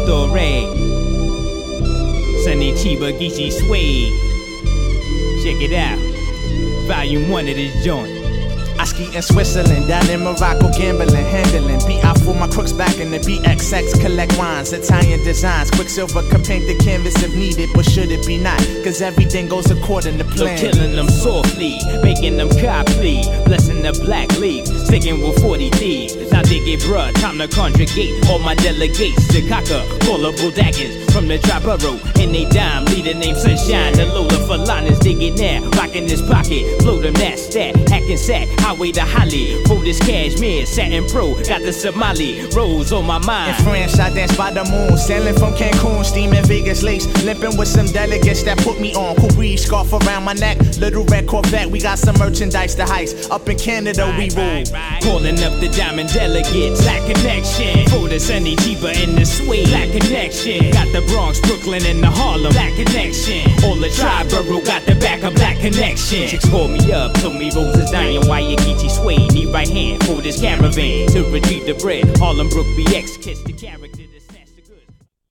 story. Sunny Chiba Geechee Suede. Check it out. Volume 1 of this joint. I ski in Switzerland, down in Morocco, gambling, handling. I for my crooks back in the BXX, collect wines, Italian designs. Quicksilver could paint the canvas if needed, but should it be not? Cause everything goes according to plan. So killing them softly, making them copy, blessing the black leaf, sticking with 40 thieves. Now dig it, bruh, time to conjugate all my delegates to cocker, callable daggers from the Triborough. And they dime, leader named Sunshine, the Lola Falanas, dig it now, rocking this pocket, float them that stat, hacking sack, highway to Holly, for this cashmere, satin pro, got the Somali rose on my mind. In France, I dance by the moon, sailing from Cancun, steaming Vegas lace, limping with some delegates that put me on. Cool breeze, scarf around my neck, little red Corvette, we got some merchandise to heist. Up in Canada, we rule. Calling up the diamond delegates, black connection, for the Sunny Chiba in the suede, black connection. Got the Bronx, Brooklyn, and the Harlem, black connection. All the Triborough got the back of black connection. Chicks called me up, told me Roses dying, why you Geechee Suede, need right hand for this caravan to retrieve the bread. Harlem Brook BX, kiss the caravan.